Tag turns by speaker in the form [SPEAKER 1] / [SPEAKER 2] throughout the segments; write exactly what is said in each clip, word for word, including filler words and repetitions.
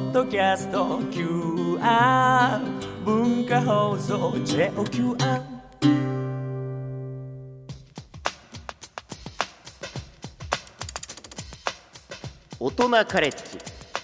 [SPEAKER 1] ッドキャスト キューアール 文化放送 ジェイオーキューアール。
[SPEAKER 2] 大人カレッジ、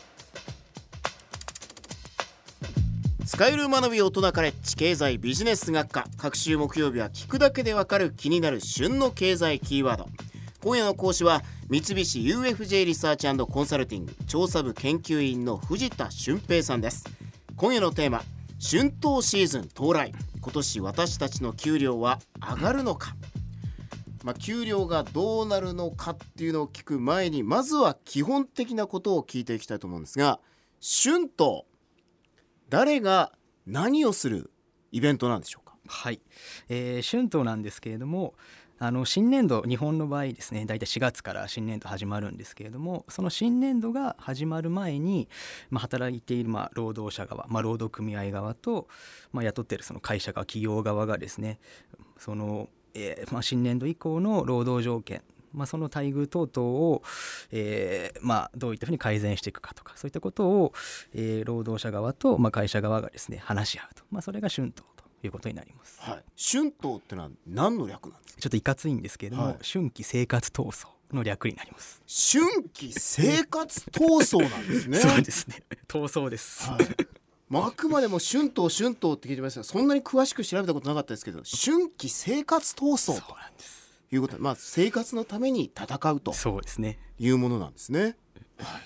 [SPEAKER 2] 使える学び大人カレッジ経済ビジネス学科、各週木曜日は聞くだけでわかる気になる旬の経済キーワード。今夜の講師は三菱 ユーエフジェー リサーチ&コンサルティング調査部研究員の藤田俊平さんです。今夜のテーマ、春闘シーズン到来、今年私たちの給料は上がるのか。まあ、給料がどうなるのかっていうのを聞く前に、まずは基本的なことを聞いていきたいと思うんですが、春闘、誰が何をするイベントなんでしょうか。
[SPEAKER 3] はい、えー、春闘なんですけれども、あの新年度、日本の場合ですね、だいたいしがつから新年度始まるんですけれども、その新年度が始まる前に、まあ、働いているまあ労働者側、まあ、労働組合側と、まあ、雇っているその会社側、企業側がですね、そのえーまあ、新年度以降の労働条件、まあ、その待遇等々を、えーまあ、どういったふうに改善していくかとか、そういったことを、えー、労働者側と、まあ、会社側がですね話し合うと、まあ、それが春闘ということになります。
[SPEAKER 2] はい、春闘ってのは何の略なんですか。
[SPEAKER 3] ちょっといかついんですけれども、
[SPEAKER 2] はい、
[SPEAKER 3] 春季生活闘争の略になります。
[SPEAKER 2] 春季生活闘争なんですね。
[SPEAKER 3] そうですね、闘争です。
[SPEAKER 2] はい、まあ、あくまでも春闘春闘って聞いてましたが、そんなに詳しく調べたことなかったですけど、春季生活闘争ということで、まあ、生活のために戦うというものなんですね。はい、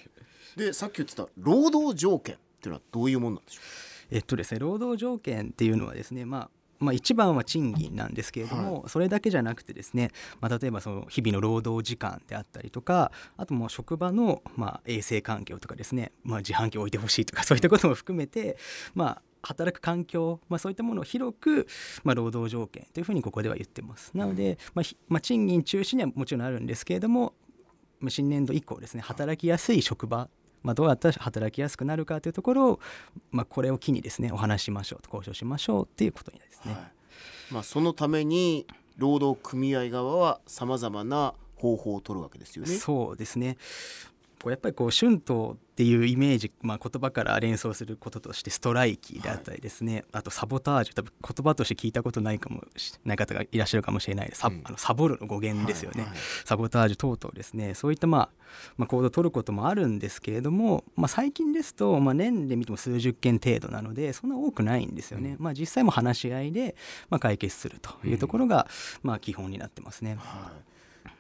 [SPEAKER 2] でさっき言ってた労働条件っていうのはどういうものなんでしょうか。
[SPEAKER 3] えっとですね、労働条件っていうのはですね、まあまあ、一番は賃金なんですけれども、はい、それだけじゃなくてですね、まあ、例えばその日々の労働時間であったりとか、あともう職場のまあ衛生環境とかですね、まあ、自販機を置いてほしいとか、そういったことも含めて、まあ働く環境、まあ、そういったものを広く、まあ、労働条件というふうにここでは言ってます。なので、まあまあ、賃金中心にはもちろんあるんですけれども、新年度以降ですね、働きやすい職場、まあ、どうやったら働きやすくなるかというところを、まあ、これを機にですねお話ししましょうと、交渉しましょうっていうことになりますね。はい、
[SPEAKER 2] まあ、そのために労働組合側はさまざまな方法を取るわけですよね。
[SPEAKER 3] そうですね、こうやっぱりこう春闘っていうイメージ、まあ、言葉から連想することとしてストライキであったりですね、はい、あとサボタージュ、多分言葉として聞いたことないかもしない方がいらっしゃるかもしれないです、うん、あのサボるの語源ですよね。はいはい、サボタージュ等々ですね、そういった、まあまあ、行動を取ることもあるんですけれども、まあ、最近ですと、まあ、年で見ても数十件程度なのでそんな多くないんですよね。うん、まあ、実際も話し合いで、まあ、解決するというところが、うん、まあ、基本になってますね。
[SPEAKER 2] はい、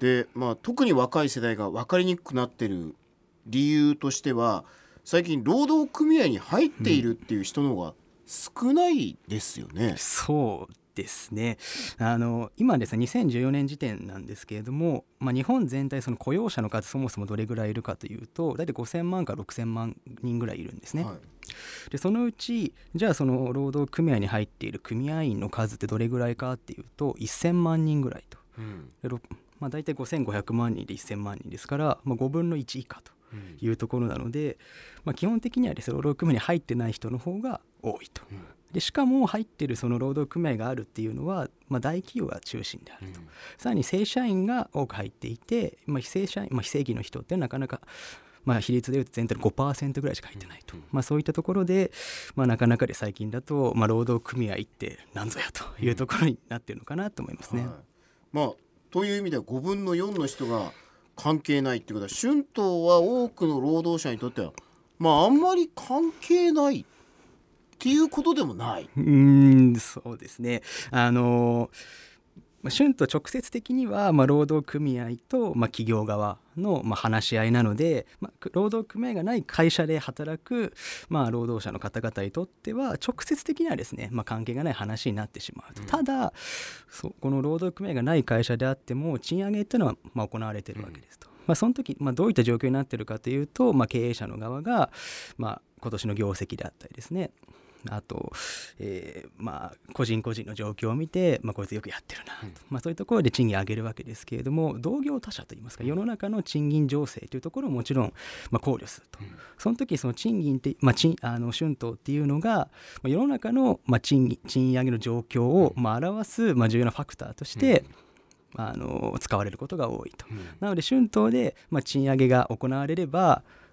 [SPEAKER 2] でまあ、特に若い世代が分かりにくくなっている理由としては、最近労働組合に入っているっていう人の方が少ないですよね。
[SPEAKER 3] うん、そうですね、あの今ですねにせんじゅうよねん時点なんですけれども、まあ、日本全体その雇用者の数そもそもどれぐらいいるかというと、大体ごせんまんからろくせんまん人ぐらいいるんですね。はい、でそのうちじゃあその労働組合に入っている組合員の数ってどれぐらいかっていうとせんまんにんぐらいと。うん、でまあ、大体ごせんごひゃくまんにんでせんまんにんですから、まあ、ごぶんのいち以下というところなので、まあ、基本的にはですね労働組合に入ってない人の方が多いと。でしかも入っているその労働組合があるっていうのは、まあ、大企業が中心であると。うん、さらに正社員が多く入っていて、まあ、非正社員、まあ、非正規の人ってなかなか、まあ、比率でいうと全体の ごパーセント ぐらいしか入ってないと。うん、まあ、そういったところで、まあ、なかなかで最近だと、まあ、労働組合って何ぞやというところになっているのかなと思いますね。
[SPEAKER 2] はい、まあ、という意味ではごぶんのよんの人が関係ないっていうことは、春闘は多くの労働者にとっては、まあ、あんまり関係ないっていうことでもない。
[SPEAKER 3] うーん、そうですね、あの春闘直接的には、まあ、労働組合と、まあ、企業側の、まあ、話し合いなので、まあ、労働組合がない会社で働く、まあ、労働者の方々にとっては直接的にはですね、まあ、関係がない話になってしまうと。うん、ただそうこの労働組合がない会社であっても賃上げっていうのは、まあ、行われているわけですと。うん、まあ、その時、まあ、どういった状況になっているかというと、まあ、経営者の側が、まあ、今年の業績であったりですね、あと、えーまあ、個人個人の状況を見て、まあ、こいつよくやってるなと、うん、まあ、そういうところで賃金を上げるわけですけれども、同業他社といいますか世の中の賃金情勢というところをもちろん、まあ、考慮すると。うん、その時その賃金って、まあ、賃あの春闘っていうのが、まあ、世の中の、まあ、賃、賃上げの状況を、まあ、表す、まあ、重要なファクターとして、うん、あの使われることが多いと。うん、なので春闘で、まあ、賃上げが行われれば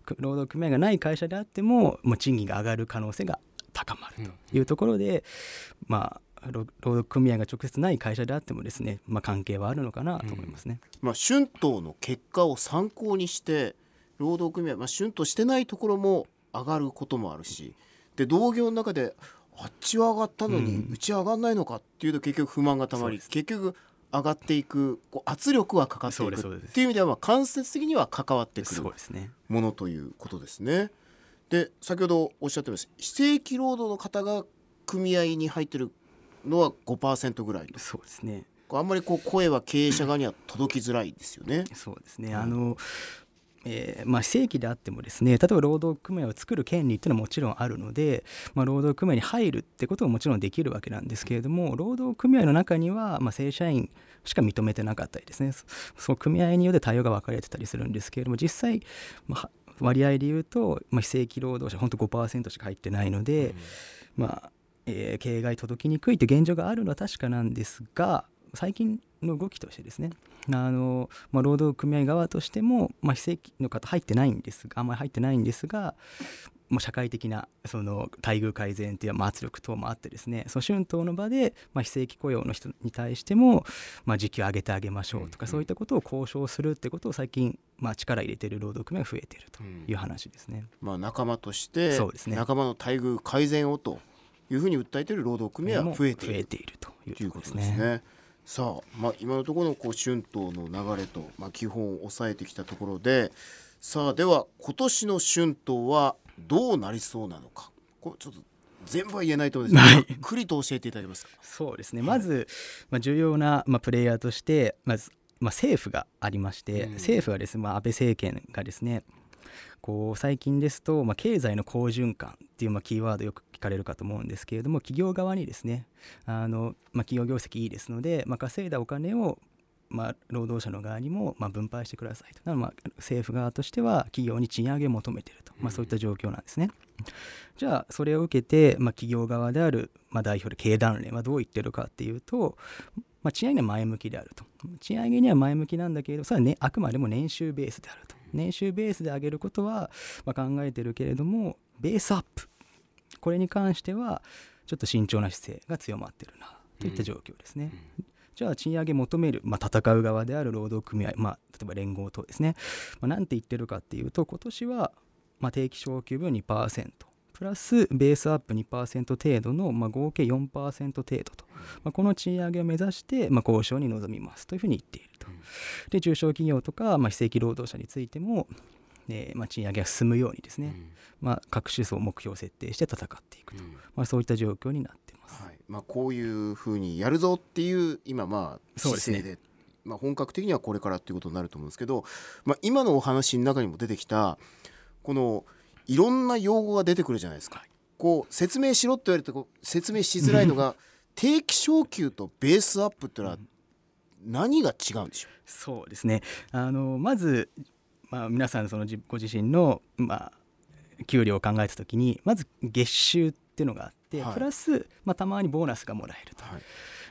[SPEAKER 3] 労働組合がない会社であっても、もう賃金が上がる可能性が高まるというところで、うん、まあ、労働組合が直接ない会社であってもですね、まあ、関係はあるのかなと思いますね。
[SPEAKER 2] うん、まあ、春闘の結果を参考にして労働組合、まあ、春闘してないところも上がることもあるし、で同業の中であっちは上がったのにうちは上がんないのかっていうと結局不満がたまり、結局上がっていくこう圧力はかかっていくっていう意味では、まあ間接的には関わってくるものということですね。で先ほどおっしゃってました非正規労働の方が組合に入ってるのは ごパーセント ぐらいと。
[SPEAKER 3] そうですね。
[SPEAKER 2] あんまりこう声は経営者側には届きづらいですよね。
[SPEAKER 3] そうですね、あのえーまあ、非正規であってもですね、例えば労働組合を作る権利っていうのはもちろんあるので、まあ、労働組合に入るってことももちろんできるわけなんですけれども、労働組合の中には、まあ、正社員しか認めてなかったりですね、そその組合によって対応が分かれてたりするんですけれども、実際、まあ、割合で言うと、まあ、非正規労働者本当 ごパーセント しか入ってないので、うん、まあえー、経営外届きにくいという現状があるのは確かなんですが、最近の動きとしてですね、あの、まあ、労働組合側としても、まあ、非正規の方入ってないんですがあんまり入ってないんですが、もう社会的なその待遇改善という、まあ、圧力等もあってですね、その春闘の場で、まあ、非正規雇用の人に対しても、まあ、時給を上げてあげましょうとか、うんうん、そういったことを交渉するってことを最近、まあ、力入れている労働組合が増えているという話ですね。
[SPEAKER 2] うん、まあ、仲間としてそうです、ね、仲間の待遇改善をというふうに訴えている労働組合は増えている、増えているということですね。さあ、まあ、今のところのこう春闘の流れと、まあ、基本を抑えてきたところで、さあでは今年の春闘はどうなりそうなのか、これちょっと全部は言えないと思うんですけど、ゆっくりと教えていただけますか。
[SPEAKER 3] そうですね、まず、まあ、重要な、まあ、プレイヤーとしてまず、まあ、政府がありまして、うん、政府はですね、まあ、安倍政権がですね、こう最近ですと、まあ、経済の好循環っていう、まあ、キーワードよく聞かれるかと思うんですけれども、企業側にですね、あの、まあ、企業業績いいですので、まあ、稼いだお金を、まあ、労働者の側にも、まあ、分配してくださいと。なので、まあ、政府側としては企業に賃上げを求めていると、まあ、そういった状況なんですね。じゃあそれを受けて、まあ、企業側である、まあ、代表で経団連はどう言ってるかっていうと、まあ、賃上げには前向きであると。賃上げには前向きなんだけれど、それは、ね、あくまでも年収ベースであると。年収ベースで上げることは、まあ、考えてるけれども、ベースアップ、これに関してはちょっと慎重な姿勢が強まっているなといった状況ですね。うん、じゃあ賃上げ求める、まあ、戦う側である労働組合、まあ、例えば連合等ですね、まあ、なんて言ってるかっていうと、今年は、まあ、定期昇給分 にパーセント プラスベースアップ にパーセント 程度の、まあ、合計 よんパーセント 程度と、まあ、この賃上げを目指して、まあ、交渉に臨みますというふうに言っていると。で、中小企業とか、まあ、非正規労働者についても、えーまあ、賃上げが進むようにですね、うん、まあ、各種層目標を設定して戦っていくと、うん、まあ、そういった状況になっています。
[SPEAKER 2] はい、まあ、こういうふうにやるぞっていう今まあ姿勢 で, で、ね、まあ、本格的にはこれからっていうことになると思うんですけど、まあ、今のお話の中にも出てきたこのいろんな用語が出てくるじゃないですか。こう説明しろって言われてこう説明しづらいのが定期昇給とベースアップってのは何が違うんでしょう。
[SPEAKER 3] そうですね、あのまず、まあ、皆さんそのご自身の、まあ、給料を考えたときにまず月収っていうのがあって、はい、プラス、まあ、たまにボーナスがもらえると、はい、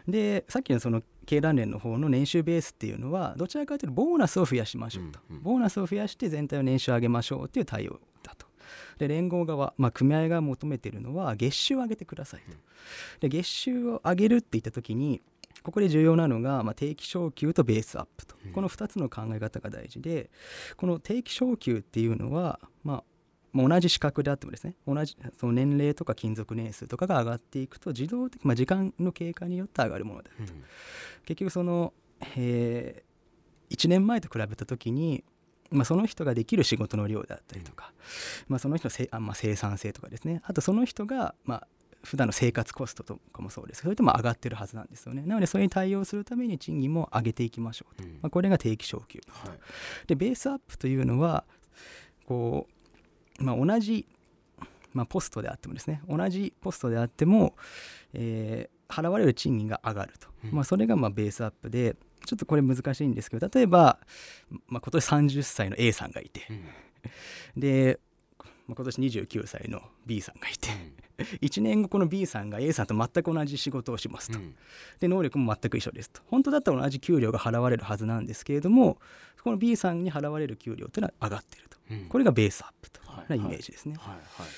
[SPEAKER 3] でさっきのその経団連の方の年収ベースっていうのはどちらかというとボーナスを増やしましょうと、うんうん、ボーナスを増やして全体の年収を上げましょうっていう対応だと。で連合側、まあ、組合が求めているのは月収を上げてくださいと。で月収を上げるって言ったときにここで重要なのが、まあ、定期昇給とベースアップと、このふたつの考え方が大事で、この定期昇給っていうのは、まあ、同じ資格であってもですね、同じその年齢とか勤続年数とかが上がっていくと自動的、まあ、時間の経過によって上がるものであると、うん、結局その、えー、いちねんまえと比べたときに、まあ、その人ができる仕事の量であったりとか、うん、まあ、その人のせあ、まあ、生産性とかですね、あとその人が、まあ、普段の生活コストとかもそうですけど、それとも上がってるはずなんですよね。なのでそれに対応するために賃金も上げていきましょうと、うん、まあ、これが定期昇給、はい、でベースアップというのはこう、まあ、同じ、まあ、ポストであってもですね、同じポストであっても、えー、払われる賃金が上がると、うん、まあ、それがまあベースアップで、ちょっとこれ難しいんですけど、例えば、まあ、今年さんじゅっさいの A さんがいて、うん、で、まあ、今年にじゅうきゅうさいの B さんがいて、うん、 いちねんごこの B さんが A さんと全く同じ仕事をしますと、
[SPEAKER 2] うん
[SPEAKER 3] で能力も全く一緒ですと、本当だったら同じ給料が払われるはずなんですけれども、この B さんに払われる給料というのは上がっていると、
[SPEAKER 2] うん
[SPEAKER 3] これがベースアップと
[SPEAKER 2] はい
[SPEAKER 3] なイメージですね、
[SPEAKER 2] はいはい、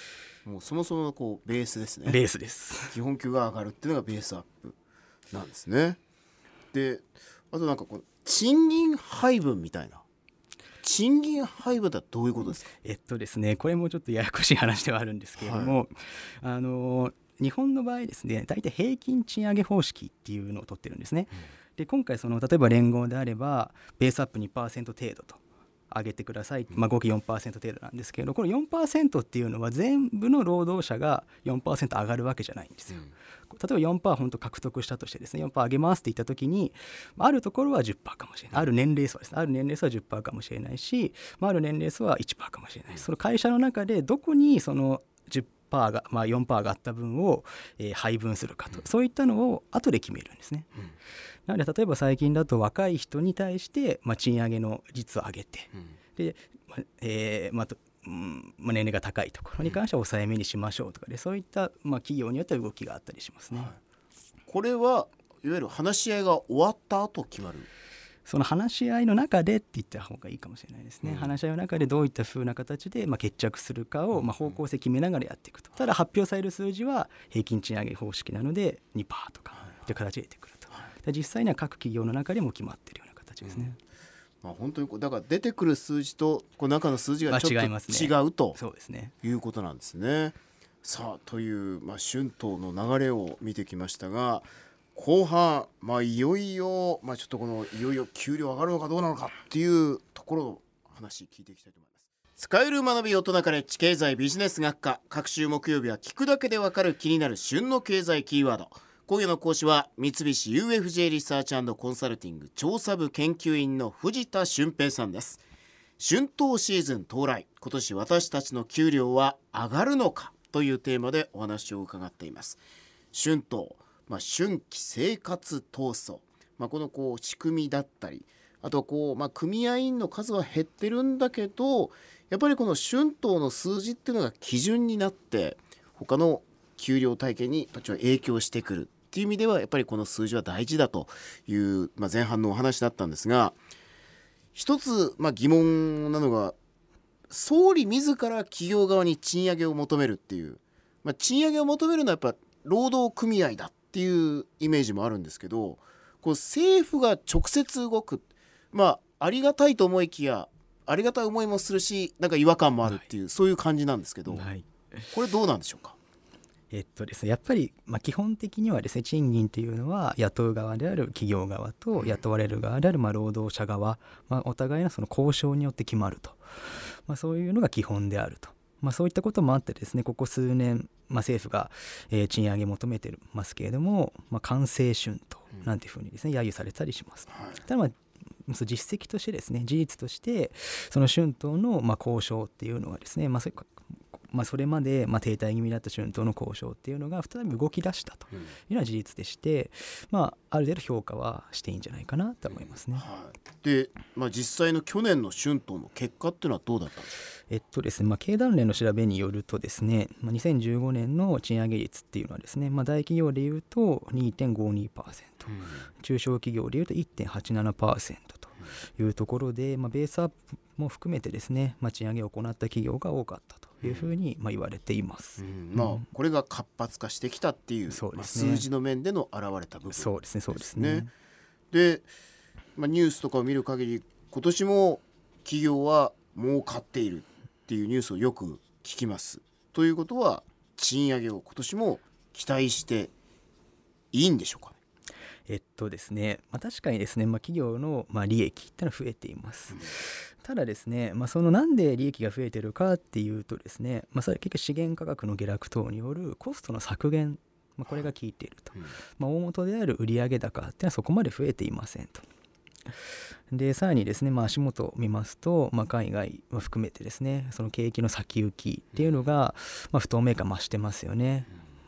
[SPEAKER 2] もうそもそものこうベースですね。
[SPEAKER 3] ベースです。
[SPEAKER 2] 基本給が上がるっていうのがベースアップなんですね。であとなんかこう賃金配分みたいな、賃金配分ってどういうことですか？
[SPEAKER 3] えっとですねこれもちょっとややこしい話ではあるんですけれども、あの日本の場合ですね、大体平均賃上げ方式っていうのを取ってるんですね、で今回その例えば連合であればベースアップ にパーセント 程度と上げてください、まあ、合計 よんパーセント 程度なんですけど、この よんパーセント っていうのは全部の労働者が よんパーセント 上がるわけじゃないんですよ。例えば よんパーセント 本当獲得したとしてですね よんパーセント 上げますって言った時に、あるところは じゅっパーセント かもしれない、ある年齢層ですね、ある年齢層は じゅっパーセント かもしれないし、まあ、ある年齢層は いちパーセント かもしれない、その会社の中でどこにそのじゅっパーセントが、まあ、よんパーセント 上がった分を、えー配分するかと、そういったのを後で決めるんですね。なので例えば最近だと若い人に対して、まあ、賃上げの率を上げて、で、まあえーまあとうんまあ、年齢が高いところに関しては抑えめにしましょうとかで、そういった、まあ、企業によっては動きがあったりしますね、はい、
[SPEAKER 2] これはいわゆる話し合いが終わった後決まる、
[SPEAKER 3] その話し合いの中でって言った方がいいかもしれないですね、
[SPEAKER 2] うん、
[SPEAKER 3] 話し合いの中でどういった風な形で、まあ、決着するかを、まあ、方向性決めながらやっていくと、ただ発表される数字は平均賃上げ方式なので にパーセント とかという形で出てくると、はい、実際には各企業の中でも決まっているような形ですね、
[SPEAKER 2] うん、まあ、本当にだから出てくる数字とこの中の数字がちょっと違うということなんですね。さあという、まあ、春闘の流れを見てきましたが、後半、まあ、いよいよ、まあ、ちょっとこのいよいよ給料上がるのかどうなのかっていうところの話聞いていきたいと思います。使える学び大人カレッジ経済ビジネス学科、各週木曜日は聞くだけでわかる気になる旬の経済キーワード。今夜の講師は三菱 ユーエフジェー リサーチ&コンサルティング調査部研究員の藤田俊平さんです。春闘シーズン到来、今年私たちの給料は上がるのかというテーマでお話を伺っています。春闘、まあ、春季生活闘争、まあ、このこう仕組みだったり、あとこう、まあ、組合員の数は減ってるんだけど、やっぱりこの春闘の数字っていうのが基準になって他の給料体系に影響してくるっていう意味ではやっぱりこの数字は大事だという、まあ、前半のお話だったんですが、一つ、まあ、疑問なのが総理自ら企業側に賃上げを求めるっていう、まあ、賃上げを求めるのはやっぱ労働組合だっていうイメージもあるんですけど、こう政府が直接動く、まあありがたいと思いきやありがたい思いもするし、なんか違和感もあるっていう、はい、そういう感じなんですけど、はい、これどうなんでしょうか？
[SPEAKER 3] えっとですね、やっぱり、まあ、基本的にはですね、賃金というのは雇う側である企業側と雇われる側であるまあ労働者側、まあ、お互いのその交渉によって決まると、まあ、そういうのが基本であると、まあ、そういったこともあってですね、ここ数年、まあ、政府が、えー、賃上げ求めてますけれども、まあ、官製春闘なんていうふうにですね、揶揄されたりします、はい、ただまあ実績としてですね、事実としてその春闘のまあ交渉っていうのはですね、まあそれまあ、それまでまあ停滞気味だった春闘の交渉っていうのが再び動き出したというのは事実でして、まあ、ある程度評価はしていいんじゃないかなと思いますね、うん、
[SPEAKER 2] はい、で、まあ、実際の去年の春闘の結果っていうのはどうだったんでしょう？
[SPEAKER 3] えっとですねまあ、経団連の調べによるとですね、まあ、にせんじゅうごねんの賃上げ率っていうのはですね、まあ、大企業でいうと にてんごにパーセント、うん、中小企業でいうと いってんはちななパーセント というところで、まあ、ベースアップも含めてですね、まあ、賃上げを行った企業が多かったというふうにまあ言われています、
[SPEAKER 2] うんまあ、これが活発化してきたっていう、そうですね、まあ、数字の面での現れた部分ですね。
[SPEAKER 3] そうですね、そうですね。
[SPEAKER 2] で、まあ、ニュースとかを見る限り今年も企業は儲かっているっていうニュースをよく聞きます。ということは賃上げを今年も期待していいんでしょうか？
[SPEAKER 3] えっとですね、まあ、確かにですね、まあ、企業のまあ利益っていうのは増えています、うん、ただですね、まあ、そのなんで利益が増えているかっていうとですね、まあ、それ結局資源価格の下落等によるコストの削減、まあ、これが効いていると、うんまあ、大元である売上高っていうのはそこまで増えていませんと。でさらにですね、まあ、足元を見ますと、まあ、海外を含めてですね、その景気の先行きっていうのが、まあ、不透明感増してますよね。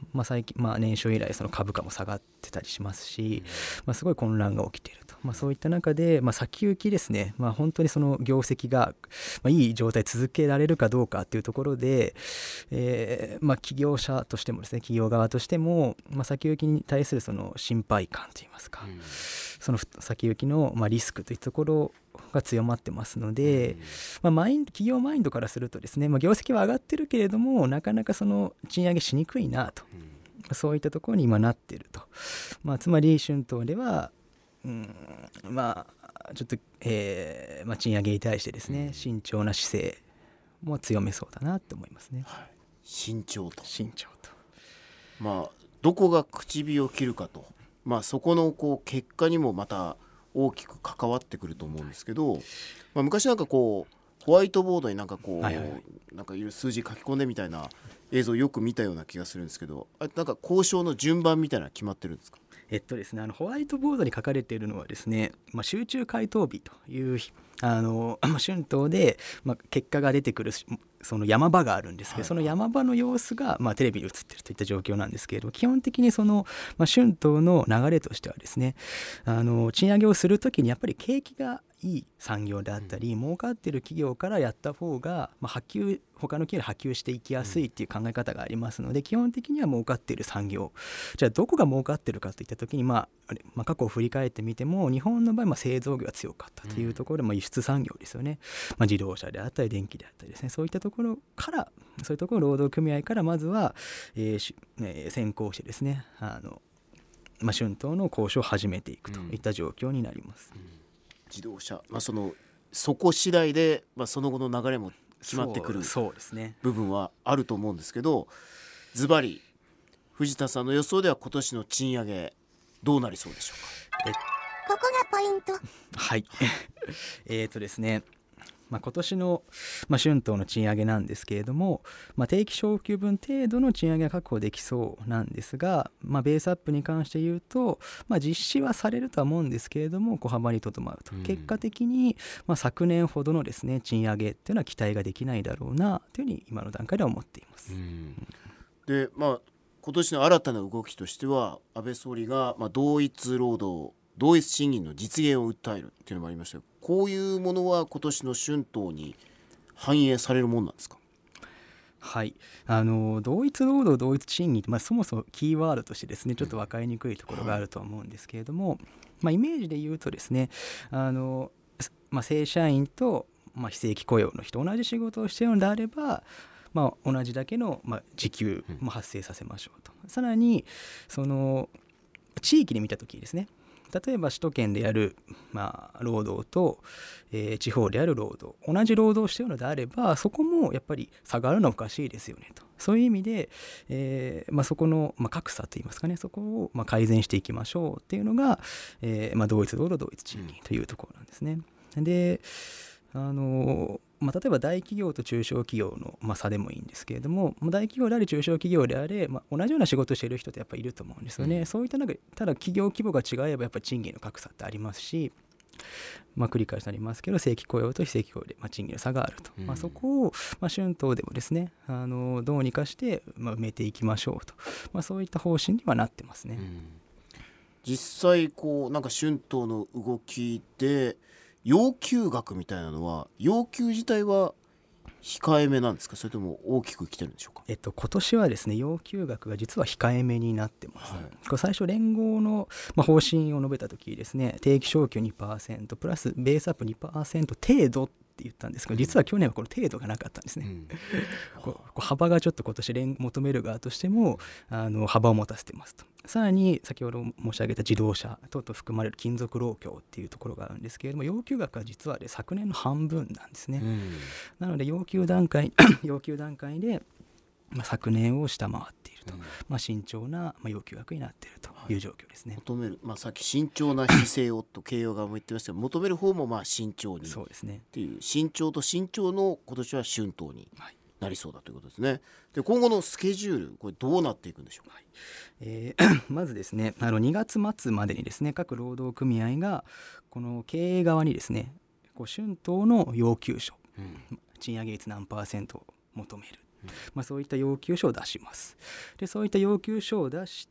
[SPEAKER 3] まあ、最近、まあ、年初以来その株価も下がってたりしますし、まあ、すごい混乱が起きていると、まあ、そういった中で、まあ、先行きですね、まあ、本当にその業績が、まあ、いい状態続けられるかどうかというところで、えーまあ、企業者としてもですね、企業側としても、まあ、先行きに対するその心配感といいますか、うん、その先行きのまあリスクというところが強まってますので、うんまあ、マイン企業マインドからするとですね、まあ、業績は上がってるけれどもなかなかその賃上げしにくいなと、うん、そういったところに今なっていると、まあ、つまり春闘では、うん、まあちょっと、えーまあ、賃上げに対してですね、うん、慎重な姿勢も強めそうだなと思いますね、はい、
[SPEAKER 2] 慎重と
[SPEAKER 3] 慎重と
[SPEAKER 2] まあどこが口火を切るかと、まあ、そこのこう結果にもまた大きく関わってくると思うんですけど、まあ、昔なんかこうホワイトボードになんかこう、はいはい、なんかいろいろ数字書き込んでみたいな映像をよく見たような気がするんですけど、あれなんか交渉の順番みたいなの決まってるんですか？
[SPEAKER 3] えっとですね、あのホワイトボードに書かれているのはですね、まあ、集中回答日というあの、まあ、春闘で、まあ、結果が出てくるその山場があるんですけど、はい、その山場の様子が、まあ、テレビに映っているといった状況なんですけれども、基本的にその、まあ、春闘の流れとしてはですね、あの賃上げをするときにやっぱり景気がいい産業であったり、うん、儲かっている企業からやった方が、まあ、波及他の企業に波及していきやすいっていう考え方がありますので、うん、基本的には儲かっている産業、じゃあどこが儲かっているかといったときに、まああれまあ、過去を振り返ってみても日本の場合、まあ、製造業が強かったというところで、まあ、輸出産業ですよね、まあ、自動車であったり電気であったりですね、そういったところからそういうところ労働組合からまずは、えーえー、先行してですね、あの、まあ、春闘の交渉を始めていくといった状況になります、うんうん、
[SPEAKER 2] 自動車、まあ、そのそこ次第で、まあ、その後の流れも決まってくる
[SPEAKER 3] そうですね
[SPEAKER 2] 部分はあると思うんですけど、ズバリ藤田さんの予想では今年の賃上げどうなりそうでしょうか？え
[SPEAKER 4] ここがポイント。
[SPEAKER 3] はいえーとですねまあ、今年の、まあ、春闘の賃上げなんですけれども、まあ、定期昇給分程度の賃上げが確保できそうなんですが、まあ、ベースアップに関して言うと、まあ、実施はされるとは思うんですけれども小幅にとどまると、うん、結果的に、まあ、昨年ほどのですね賃上げっていうのは期待ができないだろうなというふうに今の段階では思っています、うん、
[SPEAKER 2] でまあ今年の新たな動きとしては安倍総理が、まあ、同一労働同一賃金の実現を訴えるっていうのもありましたが、こういうものは今年の春闘に反映されるものなんですか？
[SPEAKER 3] はい、あの同一労働同一賃金、まあ、そもそもキーワードとしてですねちょっと分かりにくいところがあると思うんですけれども、まあ、イメージで言うとですねあの、まあ、正社員と、まあ、非正規雇用の人同じ仕事をしているのであれば、まあ、同じだけの、まあ、時給も発生させましょうと、うん、さらにその地域で見たときですね、例えば首都圏でやる、まあ、労働と、えー、地方でやる労働同じ労働をしているのであればそこもやっぱり差があるのはおかしいですよねと、そういう意味で、えーまあ、そこの、まあ、格差といいますかね、そこを、まあ、改善していきましょうっていうのが、えーまあ、同一労働同一賃金というところなんですね。であのまあ、例えば大企業と中小企業の、まあ、差でもいいんですけれども、大企業であれ中小企業であれ、まあ、同じような仕事をしている人ってやっぱりいると思うんですよね、うん、そういった中でただ企業規模が違えばやっぱり賃金の格差ってありますし、まあ、繰り返しになりますけど正規雇用と非正規雇用で、まあ、賃金の差があると、うんまあ、そこを、まあ、春闘でもですねあのどうにかして、まあ、埋めていきましょうと、まあ、そういった方針にはなってますね、うん、
[SPEAKER 2] 実際こうなんか春闘の動きで要求額みたいなのは要求自体は控えめなんですか、それとも大きく来てるんでしょうか？
[SPEAKER 3] えっと、今年はですね要求額が実は控えめになってます、はい、これ最初連合の、まあ、方針を述べた時ですね定期昇給 にパーセント プラスベースアップ にパーセント 程度って言ったんですけど、実は去年はこの程度がなかったんですね、うん、こう幅がちょっと今年連求める側としてもあの幅を持たせてますと。さらに先ほど申し上げた自動車等々含まれる金属労協っていうところがあるんですけれども、要求額は実は、ね、昨年の半分なんですね、うん、なので要求段階要求段階で、まあ、昨年を下回っていると、うんまあ、慎重な、まあ、要求額になっているという状況ですね、
[SPEAKER 2] はい、求める、まあ、さっき慎重な姿勢をと経営側も言ってましたけど求める方もまあ慎重に
[SPEAKER 3] そうですね
[SPEAKER 2] っていう慎重と慎重の今年は春闘になりそうだということですね。で今後のスケジュールこれどうなっていくんでしょうか？はい
[SPEAKER 3] えー、まずですねあのにがつ末までにですね各労働組合がこの経営側にですねこう春闘の要求書、うん、賃上げ率何パーセントを求めるまあ、そういった要求書を出します。でそういった要求書を出して、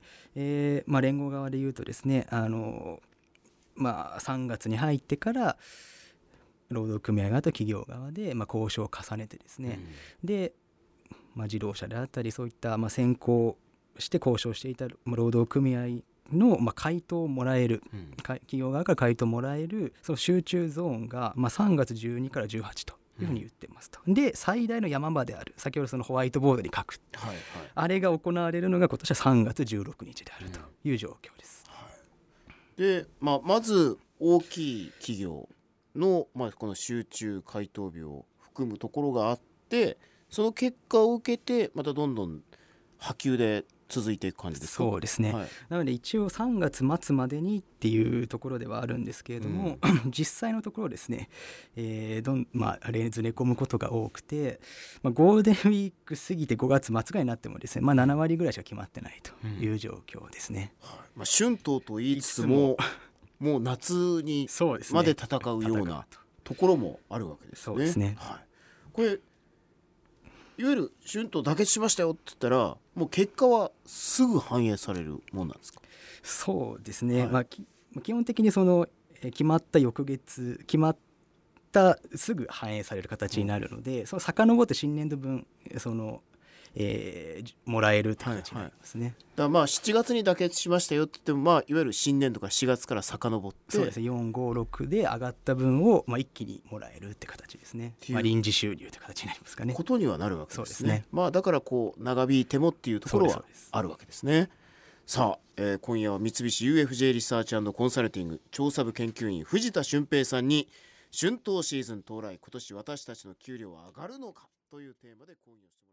[SPEAKER 3] えーまあ、連合側で言うとですね、あの、まあ、さんがつに入ってから労働組合側と企業側で、まあ、交渉を重ねてですね、うん、で、まあ、自動車であったりそういった、まあ、先行して交渉していた労働組合の、まあ、回答をもらえる、うん、企業側から回答をもらえるその集中ゾーンが、まあ、さんがつじゅうにからじゅうはちというふうに言ってますと、うん、で最大の山場である先ほどそのホワイトボードに書く、はいはい、あれが行われるのが今年はさんがつじゅうろくにちであるという状況です、
[SPEAKER 2] うんはいでまあ、まず大きい企業の、まあ、この集中回答日を含むところがあってその結果を受けてまたどんどん波及で続いていく感じですか。
[SPEAKER 3] そうですね、はい、なので一応さんがつ末までにっていうところではあるんですけれども、うん、実際のところですね、えーどんまあ、例ずれ込むことが多くて、まあ、ゴールデンウィーク過ぎてごがつ末ぐらいになってもですね、まあ、ななわりぐらいしか決まってないという状況ですね、
[SPEAKER 2] うんはいまあ、春闘と言いつつももう夏にまで戦うようなところもあるわけですね。
[SPEAKER 3] そうですね、
[SPEAKER 2] はい、これいわゆる春闘妥結しましたよって言ったらもう結果はすぐ反映されるもんなんですか。
[SPEAKER 3] そうですね、はいまあ、き基本的にその決まった翌月決まったすぐ反映される形になるので、うん、その遡って新年度分そのえー、もらえるって形になりますね、はいはい、
[SPEAKER 2] だからまあしちがつに妥結しましたよって言っても、まあ、いわゆる新年度からしがつから遡って
[SPEAKER 3] そうですねよん、ご、ろくで上がった分を、まあ、一気にもらえるって形ですね、まあ、臨時収入って形になりますかね
[SPEAKER 2] ことにはなるわけですね。
[SPEAKER 3] そうですね、
[SPEAKER 2] まあ、だからこう長引いてもっていうところはあるわけですね。さあ、えー、今夜は三菱 ユーエフジェー リサーチ&コンサルティング調査部研究員藤田俊平さんに春闘シーズン到来今年私たちの給料は上がるのかというテーマで講義をして